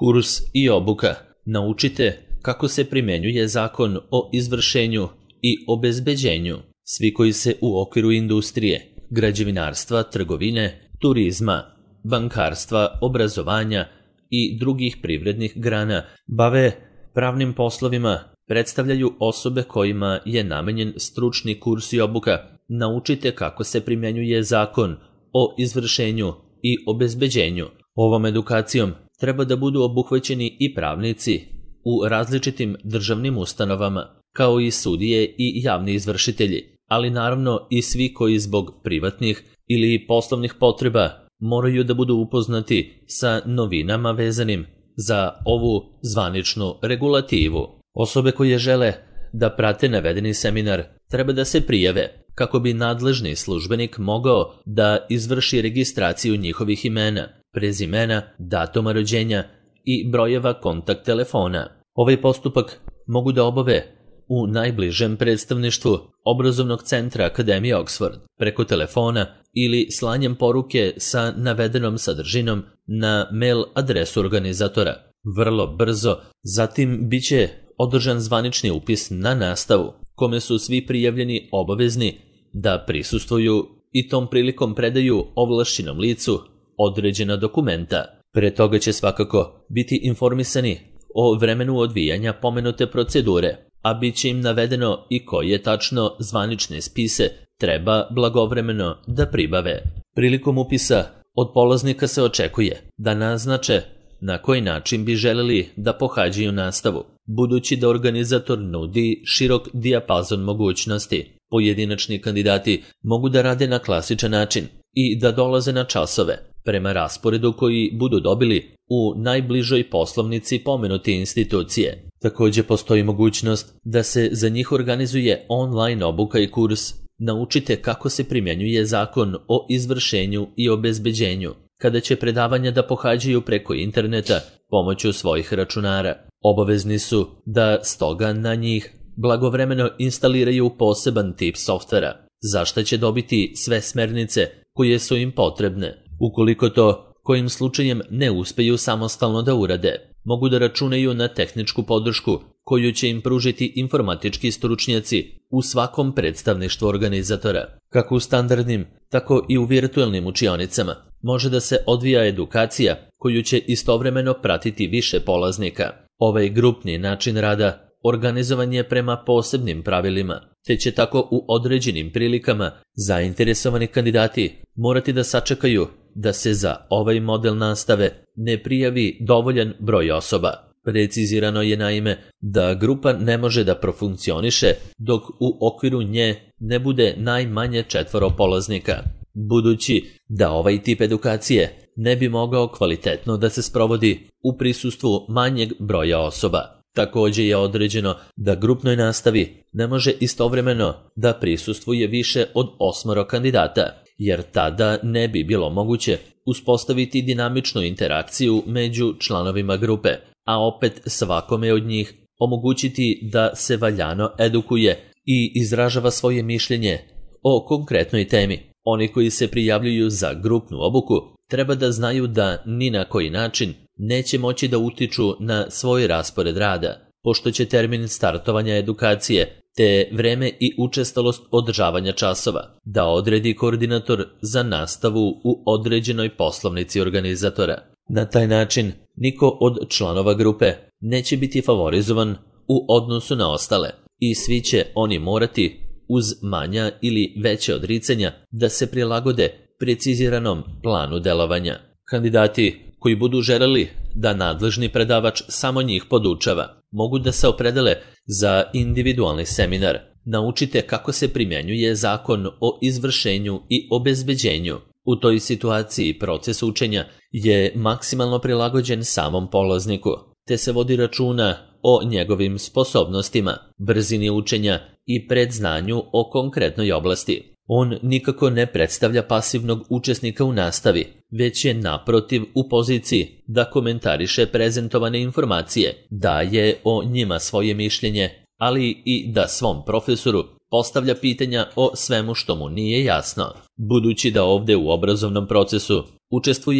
Kurs i obuka. Naučite kako se primjenjuje Zakon o izvršenju i obezbeđenju. Svi koji se u okviru industrije, građevinarstva, trgovine, turizma, bankarstva, obrazovanja i drugih privrednih grana bave pravnim poslovima, predstavljaju osobe kojima je namenjen stručni kurs i obuka. Naučite kako se primjenjuje Zakon o izvršenju i obezbeđenju. Ovom edukacijom treba da budu obuhvaćeni i pravnici u različitim državnim ustanovama, kao i sudije i javni izvršitelji, ali naravno i svi koji zbog privatnih ili poslovnih potreba moraju da budu upoznati sa novinama vezanim za ovu zvaničnu regulativu. Osobe koje žele da prate navedeni seminar treba da se prijave kako bi nadležni službenik mogao da izvrši registraciju njihovih imena, prezimena, datuma rođenja i brojeva kontakt telefona. Ovaj postupak mogu da obave u najbližem predstavništvu obrazovnog centra Akademije Oxford preko telefona ili slanjem poruke sa navedenom sadržinom na mail adresu organizatora. Vrlo brzo zatim biće održan zvanični upis na nastavu, kome su svi prijavljeni obavezni da prisustvuju i tom prilikom predaju ovlašćenom licu određena dokumenta. Pre toga će svakako biti informisani o vremenu odvijanja pomenute procedure, a bit će im navedeno i koje tačno zvanične spise treba blagovremeno da pribave. Prilikom upisa od polaznika se očekuje da naznače na koji način bi želeli da pohađaju nastavu, budući da organizator nudi širok dijapazon mogućnosti. Pojedinačni kandidati mogu da rade na klasičan način i da dolaze na časove prema rasporedu koji budu dobili u najbližoj poslovnici pomenute institucije. Također postoji mogućnost da se za njih organizuje online obuka i kurs. Naučite kako se primjenjuje Zakon o izvršenju i obezbeđenju, kada će predavanja da pohađaju preko interneta pomoću svojih računara. Obavezni su da stoga na njih blagovremeno instaliraju poseban tip softvera, za što će dobiti sve smernice koje su im potrebne. Ukoliko to kojim slučajem ne uspeju samostalno da urade, mogu da računaju na tehničku podršku koju će im pružiti informatički stručnjaci u svakom predstavništvu organizatora. Kako u standardnim, tako i u virtualnim učionicama može da se odvija edukacija koju će istovremeno pratiti više polaznika. Ovaj grupni način rada organizovan je prema posebnim pravilima, te će tako u određenim prilikama zainteresovani kandidati morati da sačekaju da se za ovaj model nastave ne prijavi dovoljan broj osoba. Precizirano je naime da grupa ne može da profunkcioniše dok u okviru nje ne bude najmanje 4 polaznika, budući da ovaj tip edukacije ne bi mogao kvalitetno da se sprovodi u prisustvu manjeg broja osoba. Također je određeno da grupnoj nastavi ne može istovremeno da prisustvuje više od 8 kandidata, jer tada ne bi bilo moguće uspostaviti dinamičnu interakciju među članovima grupe, a opet svakome od njih omogućiti da se valjano edukuje i izražava svoje mišljenje o konkretnoj temi. Oni koji se prijavljuju za grupnu obuku treba da znaju da ni na koji način neće moći da utiču na svoj raspored rada, pošto će termin startovanja edukacije te vreme i učestalost održavanja časova da odredi koordinator za nastavu u određenoj poslovnici organizatora. Na taj način niko od članova grupe neće biti favorizovan u odnosu na ostale i svi će oni morati uz manja ili veće odricanja da se prilagode preciziranom planu delovanja. Kandidati koji budu želeli da nadležni predavač samo njih podučava, mogu da se opredele za individualni seminar. Naučite kako se primjenjuje Zakon o izvršenju i obezbeđenju. U toj situaciji proces učenja je maksimalno prilagođen samom polazniku, te se vodi računa o njegovim sposobnostima, brzini učenja i predznanju o konkretnoj oblasti. On nikako ne predstavlja pasivnog učesnika u nastavi, već je naprotiv u poziciji da komentariše prezentovane informacije, daje o njima svoje mišljenje, ali i da svom profesoru postavlja pitanja o svemu što mu nije jasno. Budući da ovde u obrazovnom procesu učestvuje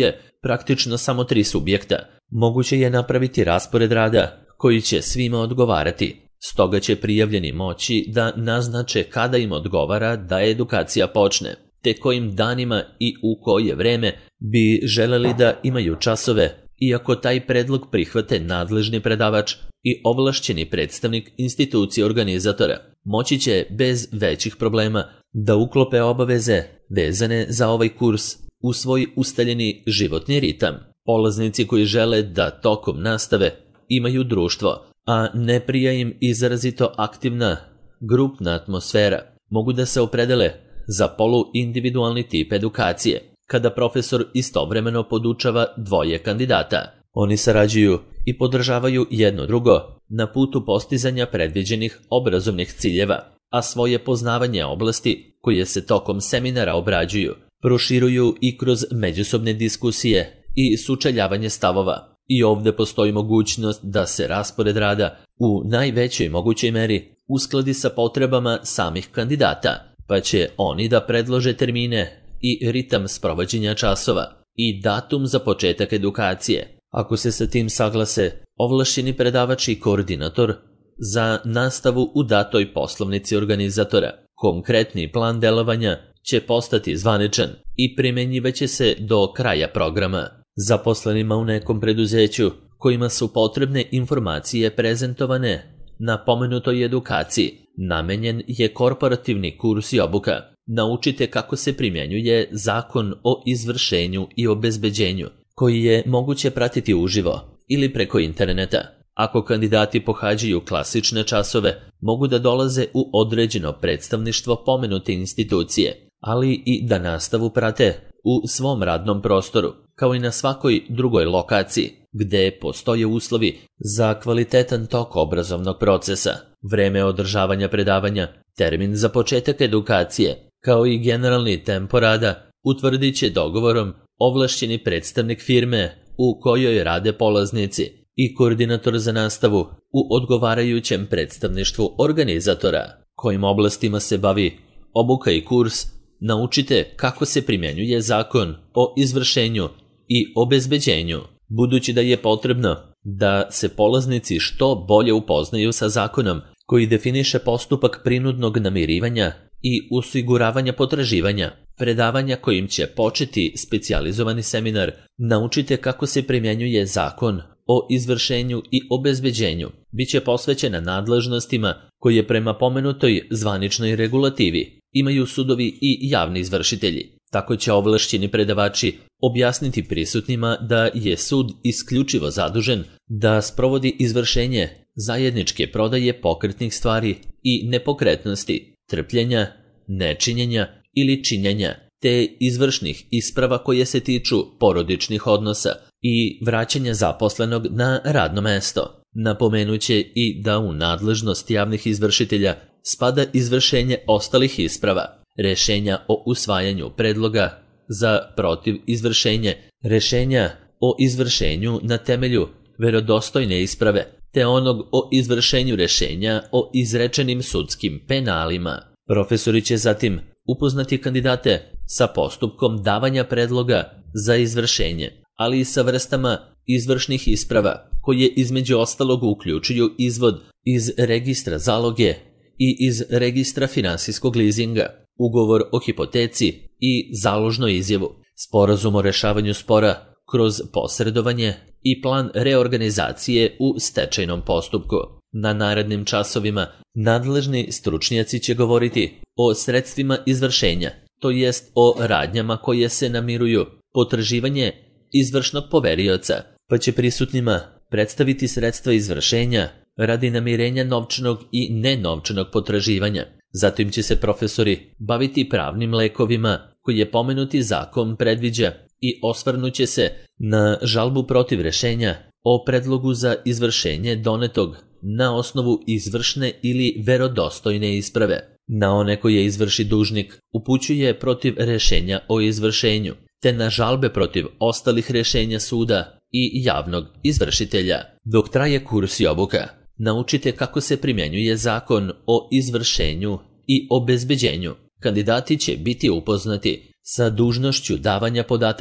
praktično samo 3 subjekta, moguće je napraviti raspored rada koji će svima odgovarati. Stoga će prijavljeni moći da naznače kada im odgovara da edukacija počne, te kojim danima i u koje vreme bi želeli da imaju časove, iako taj predlog prihvate nadležni predavač i ovlašćeni predstavnik institucije organizatora. Moći će bez većih problema da uklope obaveze vezane za ovaj kurs u svoj ustaljeni životni ritam. Polaznici koji žele da tokom nastave imaju društvo, a ne prija im izrazito aktivna grupna atmosfera, mogu da se opredele za poluindividualni tip edukacije, kada profesor istovremeno podučava 2 kandidata. Oni sarađuju i podržavaju jedno drugo na putu postizanja predviđenih obrazovnih ciljeva, a svoje poznavanje oblasti koje se tokom seminara obrađuju proširuju i kroz međusobne diskusije i sučeljavanje stavova. I ovdje postoji mogućnost da se raspored rada u najvećoj mogućoj meri uskladi sa potrebama samih kandidata, pa će oni da predlože termine i ritam sprovođenja časova i datum za početak edukacije. Ako se sa tim saglase ovlašćeni predavač i koordinator za nastavu u datoj poslovnici organizatora, konkretni plan delovanja će postati zvaničan i primenjivaće se do kraja programa. Zaposlenima u nekom preduzeću kojima su potrebne informacije prezentovane na pomenutoj edukaciji namenjen je korporativni kurs i obuka. Naučite kako se primjenjuje Zakon o izvršenju i obezbeđenju, koji je moguće pratiti uživo ili preko interneta. Ako kandidati pohađaju klasične časove, mogu da dolaze u određeno predstavništvo pomenute institucije, ali i da nastavu prate u svom radnom prostoru, kao i na svakoj drugoj lokaciji, gde postoje uslovi za kvalitetan tok obrazovnog procesa. Vreme održavanja predavanja, termin za početak edukacije, kao i generalni tempo rada utvrdit će dogovorom ovlašćeni predstavnik firme u kojoj rade polaznici i koordinator za nastavu u odgovarajućem predstavništvu organizatora. Kojim oblastima se bavi obuka i kurs, naučite kako se primjenjuje Zakon o izvršenju i obezbeđenju. Budući da je potrebno da se polaznici što bolje upoznaju sa zakonom koji definiše postupak prinudnog namirivanja i osiguravanja potraživanja, predavanja kojim će početi specijalizovani seminar, naučite kako se primjenjuje Zakon o izvršenju i obezbeđenju, biće posvećena nadležnostima koje prema pomenutoj zvaničnoj regulativi imaju sudovi i javni izvršitelji. Tako će ovlašćeni predavači objasniti prisutnima da je sud isključivo zadužen da sprovodi izvršenje zajedničke prodaje pokretnih stvari i nepokretnosti, trpljenja, nečinjenja ili činjenja, te izvršnih isprava koje se tiču porodičnih odnosa i vraćanja zaposlenog na radno mesto. Napomenuće i da u nadležnost javnih izvršitelja spada izvršenje ostalih isprava, rešenja o usvajanju predloga za protiv izvršenje, rešenja o izvršenju na temelju verodostojne isprave, te onog o izvršenju rešenja o izrečenim sudskim penalima. Profesori će zatim upoznati kandidate sa postupkom davanja predloga za izvršenje, ali i sa vrstama izvršnih isprava, koje između ostalog uključuju izvod iz registra zaloge i iz registra finansijskog lizinga, ugovor o hipoteci i založnu izjavu, sporazum o rešavanju spora kroz posredovanje i plan reorganizacije u stečajnom postupku. Na narednim časovima nadležni stručnjaci će govoriti o sredstvima izvršenja, to jest o radnjama koje se namiruju, potraživanje izvršnog poverioca, pa će prisutnima predstaviti sredstva izvršenja radi namirenja novčanog i nenovčanog potraživanja. Zatim će se profesori baviti pravnim lekovima koje pomenuti zakon predviđa i osvrnuće se na žalbu protiv rešenja o predlogu za izvršenje donetog na osnovu izvršne ili verodostojne isprave. Na one koje izvrši dužnik upućuje protiv rešenja o izvršenju, te na žalbe protiv ostalih rešenja suda i javnog izvršitelja. Dok traje kurs i obuka, naučite kako se primjenjuje Zakon o izvršenju i obezbeđenju. Kandidati će biti upoznati sa dužnošću davanja podataka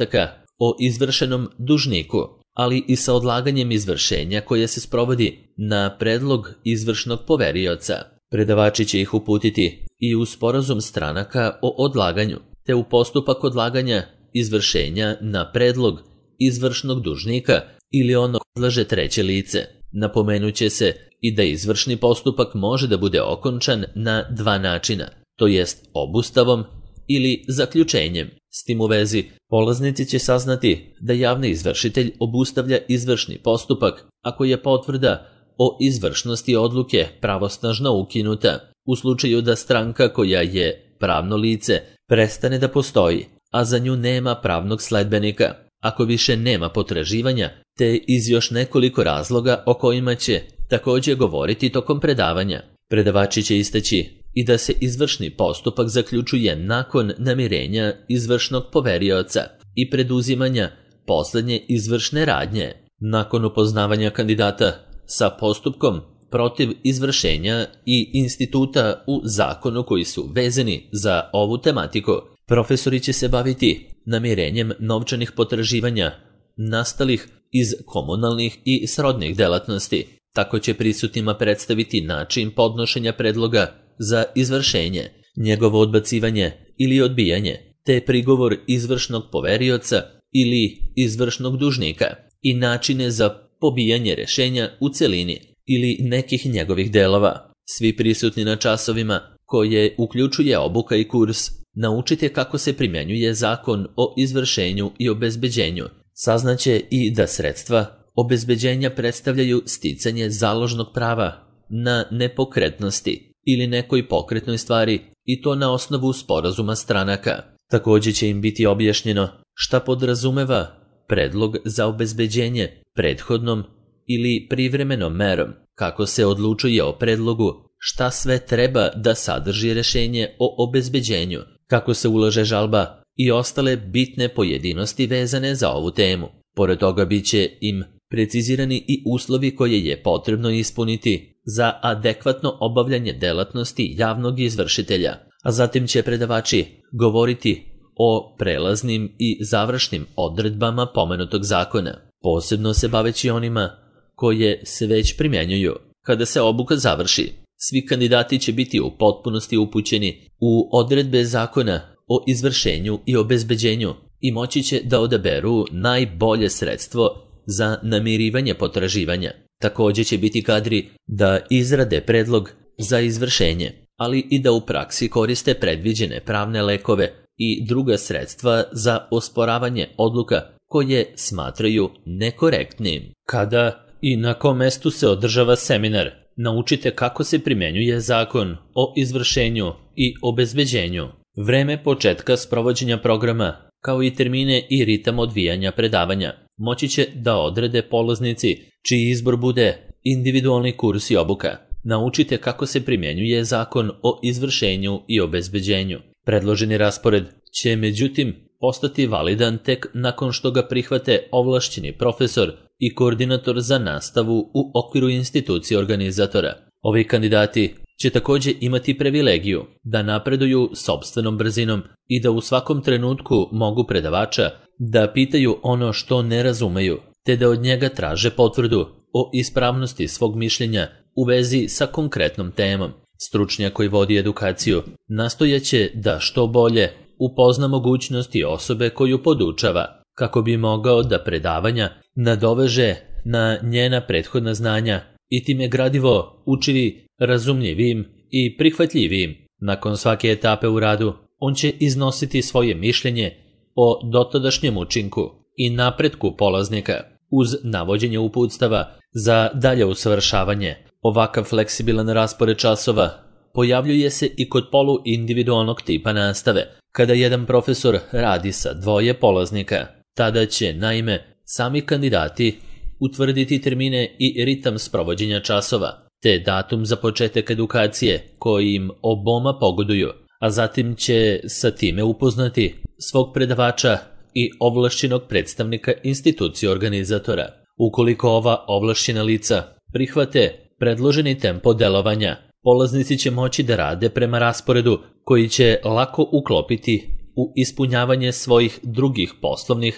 o izvršenom dužniku, ali i sa odlaganjem izvršenja koje se sprovodi na predlog izvršnog poverioca. Predavači će ih uputiti i u sporazum stranaka o odlaganju, te u postupak odlaganja izvršenja na predlog izvršnog dužnika ili ono odlaže treće lice. Napomenuće se i da izvršni postupak može da bude okončan na dva načina, to jest obustavom ili zaključenjem. S tim u vezi, polaznici će saznati da javni izvršitelj obustavlja izvršni postupak ako je potvrda o izvršnosti odluke pravosnažno ukinuta, u slučaju da stranka koja je pravno lice prestane da postoji, a za nju nema pravnog sledbenika, ako više nema potraživanja, te iz još nekoliko razloga o kojima će također govoriti tokom predavanja. Predavači će istaći i da se izvršni postupak zaključuje nakon namirenja izvršnog poverioca i preduzimanja posljednje izvršne radnje. Nakon upoznavanja kandidata sa postupkom protiv izvršenja i instituta u zakonu koji su vezani za ovu tematiku, profesori će se baviti namirenjem novčanih potraživanja nastalih iz komunalnih i srodnih delatnosti. Tako će prisutnima predstaviti način podnošenja predloga za izvršenje, njegovo odbacivanje ili odbijanje, te prigovor izvršnog poverioca ili izvršnog dužnika i načine za pobijanje rješenja u celini ili nekih njegovih delova. Svi prisutni na časovima, koje uključuje obuka i kurs, naučite kako se primjenjuje zakon o izvršenju i obezbeđenju. Saznaće i da sredstva obezbeđenja predstavljaju sticanje založnog prava na nepokretnosti ili nekoj pokretnoj stvari, i to na osnovu sporazuma stranaka. Također će im biti objašnjeno šta podrazumeva predlog za obezbeđenje prethodnom ili privremenom merom, kako se odlučuje o predlogu, šta sve treba da sadrži rješenje o obezbeđenju, kako se ulaže žalba i ostale bitne pojedinosti vezane za ovu temu. Pored toga bit će im precizirani i uslovi koje je potrebno ispuniti za adekvatno obavljanje delatnosti javnog izvršitelja, a zatim će predavači govoriti o prelaznim i završnim odredbama pomenutog zakona, posebno se baveći onima koje se već primjenjuju. Kada se obuka završi, svi kandidati će biti u potpunosti upućeni u odredbe zakona o izvršenju i obezbeđenju i moći će da odaberu najbolje sredstvo za namirivanje potraživanja. Također će biti kadri da izrade predlog za izvršenje, ali i da u praksi koriste predviđene pravne lekove i druga sredstva za osporavanje odluka koje smatraju nekorektnim. Kada i na kom mestu se održava seminar, naučite kako se primjenjuje zakon o izvršenju i obezbeđenju, vreme početka sprovođenja programa, kao i termine i ritam odvijanja predavanja. Moći će da odrede polaznici čiji izbor bude individualni kurs i obuka. Naučite kako se primjenjuje zakon o izvršenju i obezbeđenju. Predloženi raspored će međutim postati validan tek nakon što ga prihvate ovlašćeni profesor i koordinator za nastavu u okviru institucije organizatora. Ovi kandidati će također imati privilegiju da napreduju sopstvenom brzinom i da u svakom trenutku mogu predavača da pitaju ono što ne razumeju, te da od njega traže potvrdu o ispravnosti svog mišljenja u vezi sa konkretnom temom. Stručnjak koji vodi edukaciju nastojaće da što bolje upozna mogućnosti osobe koju podučava, kako bi mogao da predavanja nadoveže na njena prethodna znanja i time gradivo učini razumljivim i prihvatljivim. Nakon svake etape u radu, on će iznositi svoje mišljenje o dotadašnjem učinku i napretku polaznika uz navođenje uputstava za dalje usavršavanje. Ovakav fleksibilan raspored časova pojavljuje se i kod poluindividualnog tipa nastave, kada jedan profesor radi sa dvoje polaznika. Tada će, naime, sami kandidati utvrditi termine i ritam sprovođenja časova, te datum za početak edukacije koji im oboma pogoduju, a zatim će sa time upoznati svog predavača i ovlašćenog predstavnika institucije organizatora. Ukoliko ova ovlašćena lica prihvate predloženi tempo delovanja, polaznici će moći da rade prema rasporedu koji će lako uklopiti u ispunjavanje svojih drugih poslovnih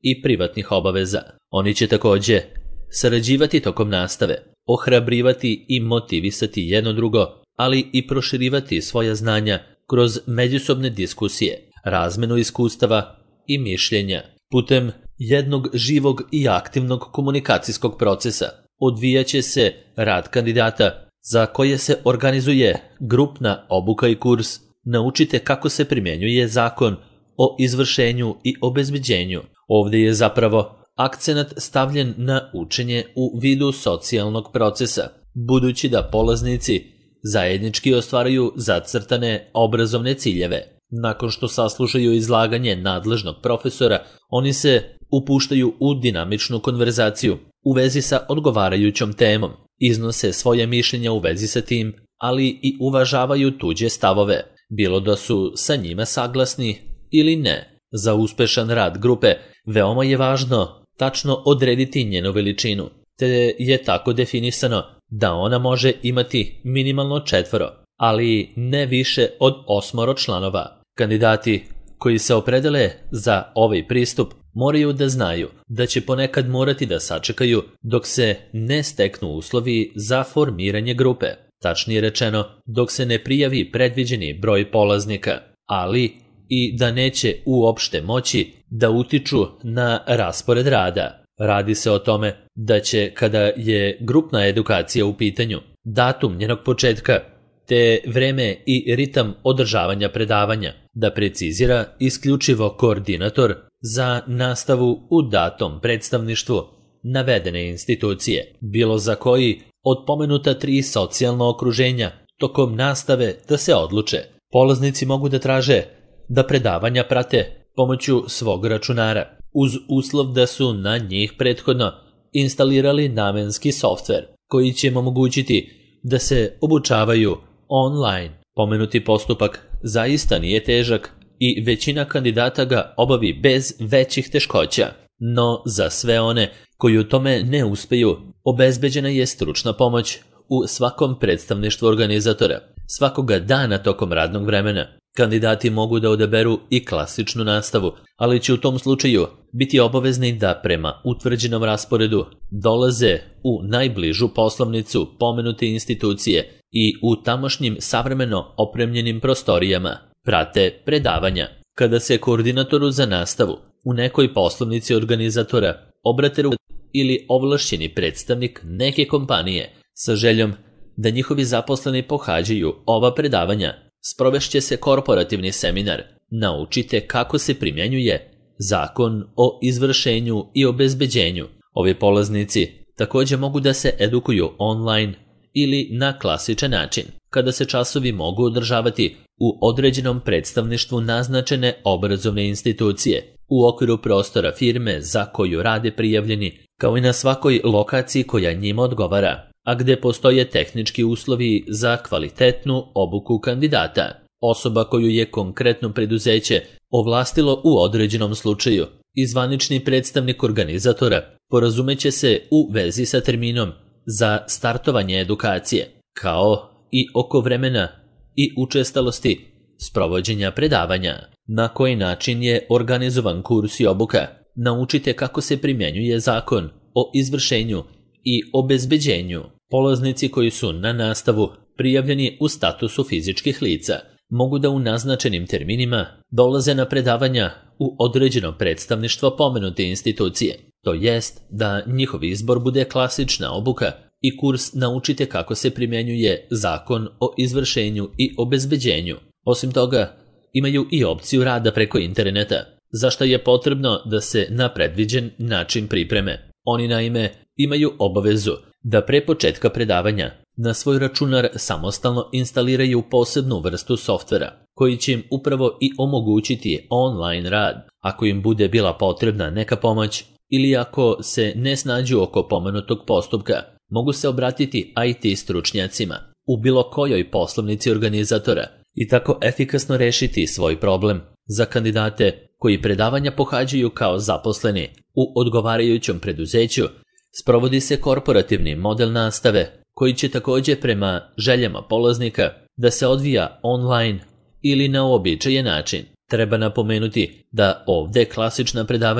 i privatnih obaveza. Oni će također sarađivati tokom nastave, ohrabrivati i motivisati jedno drugo, ali i proširivati svoja znanja kroz međusobne diskusije, razmenu iskustava i mišljenja. Putem jednog živog i aktivnog komunikacijskog procesa odvijaće se rad kandidata za koje se organizuje grupna obuka i kurs. Naučite kako se primjenjuje zakon o izvršenju i obezbeđenju. Ovdje je zapravo akcenat stavljen na učenje u vidu socijalnog procesa, budući da polaznici zajednički ostvaruju zacrtane obrazovne ciljeve. Nakon što saslušaju izlaganje nadležnog profesora, oni se upuštaju u dinamičnu konverzaciju u vezi sa odgovarajućom temom, iznose svoje mišljenja u vezi sa tim, ali i uvažavaju tuđe stavove, bilo da su sa njima saglasni ili ne. Za uspešan rad grupe veoma je važno tačno odrediti njenu veličinu, te je tako definisano da ona može imati minimalno 4, ali ne više od 8 članova. Kandidati koji se opredele za ovaj pristup moraju da znaju da će ponekad morati da sačekaju dok se ne steknu uslovi za formiranje grupe, tačnije rečeno dok se ne prijavi predviđeni broj polaznika, ali i da neće uopšte moći da utiču na raspored rada. Radi se o tome da će, kada je grupna edukacija u pitanju, datum njenog početka te vreme i ritam održavanja predavanja da precizira isključivo koordinator za nastavu u datom predstavništvu navedene institucije, bilo za koji od pomenuta 3 socijalna okruženja tokom nastave da se odluče. Polaznici mogu da traže da predavanja prate pomoću svog računara, uz uslov da su na njih prethodno instalirali namenski softver koji će im omogućiti da se obučavaju online. Pomenuti postupak zaista nije težak i većina kandidata ga obavi bez većih teškoća, no za sve one koji u tome ne uspeju, obezbeđena je stručna pomoć u svakom predstavništvu organizatora. Svakoga dana tokom radnog vremena kandidati mogu da odaberu i klasičnu nastavu, ali će u tom slučaju biti obavezni da prema utvrđenom rasporedu dolaze u najbližu poslovnicu pomenute institucije i u tamošnjim savremeno opremljenim prostorijama prate predavanja. Kada se koordinatoru za nastavu u nekoj poslovnici organizatora obrate ili ovlašćeni predstavnik neke kompanije sa željom da njihovi zaposleni pohađaju ova predavanja, sprovešće se korporativni seminar. Naučite kako se primjenjuje zakon o izvršenju i obezbeđenju. Ovi polaznici također mogu da se edukuju online ili na klasičan način, kada se časovi mogu održavati u određenom predstavništvu naznačene obrazovne institucije, u okviru prostora firme za koju rade prijavljeni, kao i na svakoj lokaciji koja njima odgovara, a gde postoje tehnički uslovi za kvalitetnu obuku kandidata. Osoba koju je konkretno preduzeće ovlastilo u određenom slučaju i zvanični predstavnik organizatora porazumeće se u vezi sa terminom za startovanje edukacije, kao i oko vremena i učestalosti sprovođenja predavanja. Na koji način je organizovan kurs i obuka? Naučite kako se primjenjuje zakon o izvršenju i obezbeđenju. Polaznici koji su na nastavu prijavljeni u statusu fizičkih lica mogu da u naznačenim terminima dolaze na predavanja u određeno predstavništvo pomenute institucije, to jest da njihov izbor bude klasična obuka i kurs Naučite kako se primjenjuje zakon o izvršenju i obezbeđenju. Osim toga, imaju i opciju rada preko interneta, za što je potrebno da se na predviđen način pripreme. Oni naime imaju obavezu da pre početka predavanja na svoj računar samostalno instaliraju posebnu vrstu softvera, koji će im upravo i omogućiti online rad. Ako im bude bila potrebna neka pomoć ili ako se ne snađu oko pomenutog postupka, mogu se obratiti IT stručnjacima u bilo kojoj poslovnici organizatora i tako efikasno rešiti svoj problem. Za kandidate koji predavanja pohađaju kao zaposleni u odgovarajućem preduzeću, sprovodi se korporativni model nastave, koji će također prema željama polaznika da se odvija online ili na uobičajen način. Treba napomenuti da ovdje klasična predavanja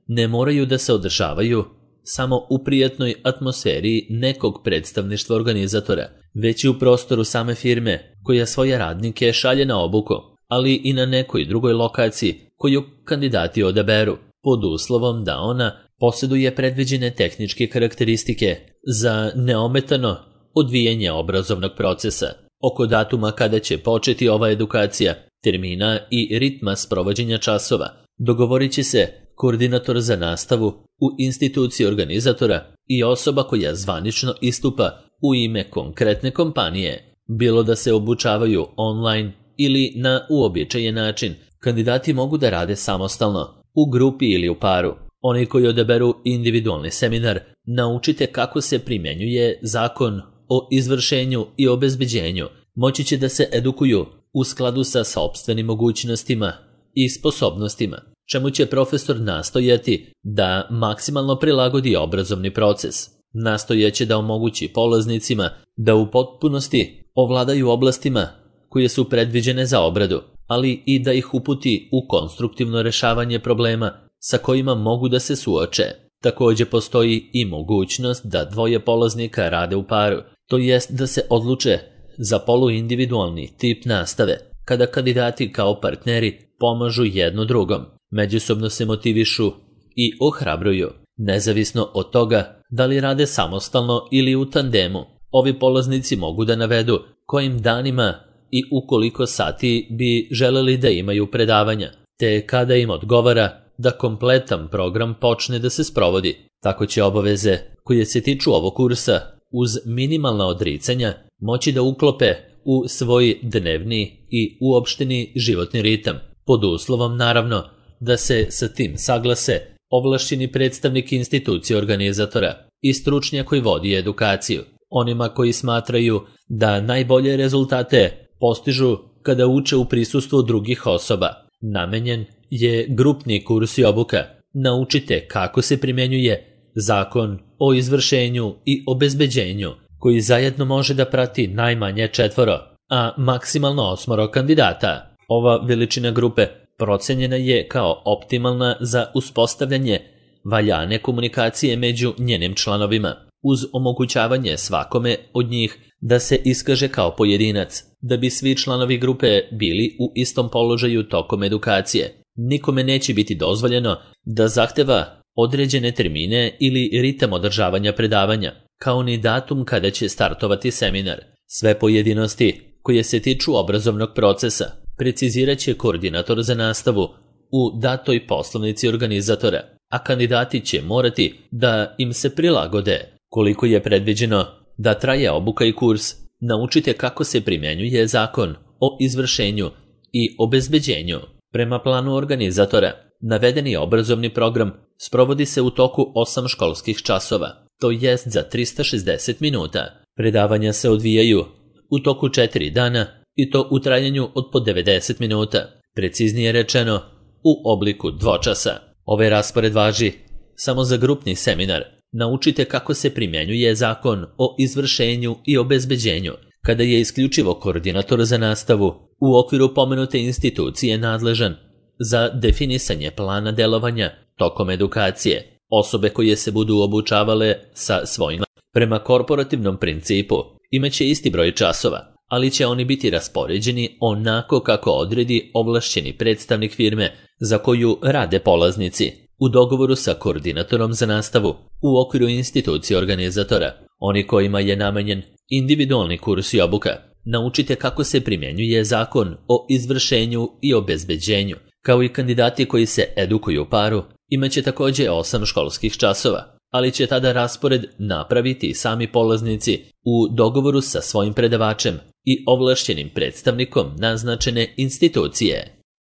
ne moraju da se održavaju samo u prijatnoj atmosferi nekog predstavništva organizatora, već i u prostoru same firme koja svoje radnike šalje na obuku, ali i na nekoj drugoj lokaciji koju kandidati odaberu, pod uslovom da ona posjeduje predviđene tehničke karakteristike za neometano odvijanje obrazovnog procesa. Oko datuma kada će početi ova edukacija, termina i ritma sprovođenja časova dogovorit će se koordinator za nastavu u instituciji organizatora i osoba koja zvanično istupa u ime konkretne kompanije. Bilo da se obučavaju online ili na uobičajen način, kandidati mogu da rade samostalno, u grupi ili u paru. Oni koji odaberu individualni seminar, naučite kako se primjenjuje zakon o izvršenju i obezbeđenju, moći će da se edukuju u skladu sa sopstvenim mogućnostima i sposobnostima, čemu će profesor nastojati da maksimalno prilagodi obrazovni proces. Nastojaće da omogući polaznicima da u potpunosti ovladaju oblastima koje su predviđene za obradu, ali i da ih uputi u konstruktivno rešavanje problema sa kojima mogu da se suoče. Također postoji i mogućnost da dvoje polaznika rade u paru, to jest da se odluče za poluindividualni tip nastave, kada kandidati kao partneri pomažu jedno drugom, međusobno se motivišu i ohrabruju. Nezavisno od toga da li rade samostalno ili u tandemu, ovi polaznici mogu da navedu kojim danima i u koliko sati bi želeli da imaju predavanja, te kada im odgovara da kompletan program počne da se sprovodi. Tako će obaveze koje se tiču ovog kursa uz minimalna odricanja moći da uklope u svoj dnevni i uopšteni životni ritam, pod uslovom naravno da se sa tim saglase ovlašćeni predstavnik institucije organizatora i stručnjak koji vodi edukaciju. Onima koji smatraju da najbolje rezultate postižu kada uče u prisustvu drugih osoba, namenjen je grupni kurs i obuka. Naučite kako se primjenjuje zakon o izvršenju i obezbeđenju, koji zajedno može da prati najmanje 4, a maksimalno 8 kandidata. Ova veličina grupe procenjena je kao optimalna za uspostavljanje valjane komunikacije među njenim članovima, uz omogućavanje svakome od njih da se iskaže kao pojedinac, da bi svi članovi grupe bili u istom položaju tokom edukacije. Nikome neće biti dozvoljeno da zahteva određene termine ili ritam održavanja predavanja, kao ni datum kada će startovati seminar. Sve pojedinosti koje se tiču obrazovnog procesa precizirat će koordinator za nastavu u datoj poslovnici organizatora, a kandidati će morati da im se prilagode. Koliko je predviđeno da traje obuka i kurs, naučite kako se primjenjuje zakon o izvršenju i obezbeđenju. Prema planu organizatora, navedeni obrazovni program sprovodi se u toku 8 školskih časova, to jest za 360 minuta. Predavanja se odvijaju u toku 4 dana i to u trajanju od po 90 minuta, preciznije rečeno u obliku dvočasa. Ovaj raspored važi samo za grupni seminar. Naučite kako se primjenjuje zakon o izvršenju i obezbeđenju, kada je isključivo koordinator za nastavu u okviru pomenute institucije nadležan za definisanje plana delovanja tokom edukacije. Osobe koje se budu obučavale sa svojima prema korporativnom principu imaće isti broj časova, ali će oni biti raspoređeni onako kako odredi ovlašćeni predstavnik firme za koju rade polaznici, u dogovoru sa koordinatorom za nastavu u okviru institucije organizatora. Oni kojima je namenjen individualni kurs i obuka, naučite kako se primjenjuje zakon o izvršenju i obezbeđenju, kao i kandidati koji se edukuju u paru, imaće također 8 školskih časova, ali će tada raspored napraviti sami polaznici u dogovoru sa svojim predavačem i ovlašćenim predstavnikom naznačene institucije.